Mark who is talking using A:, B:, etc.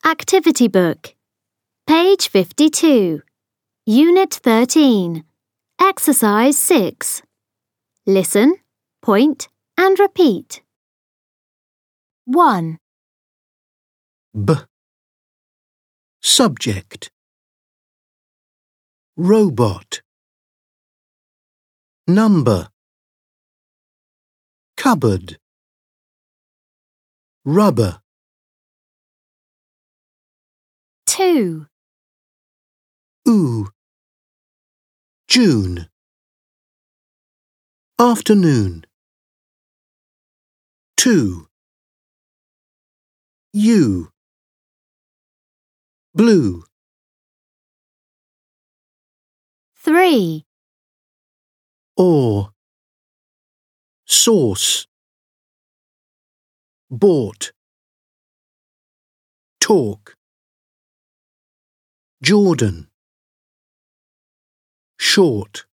A: Activity Book. Page 52. Unit 13. Exercise 6. Listen, point, and repeat. 1.
B: B. Subject. Robot. Number. Cupboard. Rubber.
A: 2.
B: Ooh. June. Afternoon. 2. You. Blue.
A: 3.
B: Or. Sauce. Bought. Talk. Jordan. Short.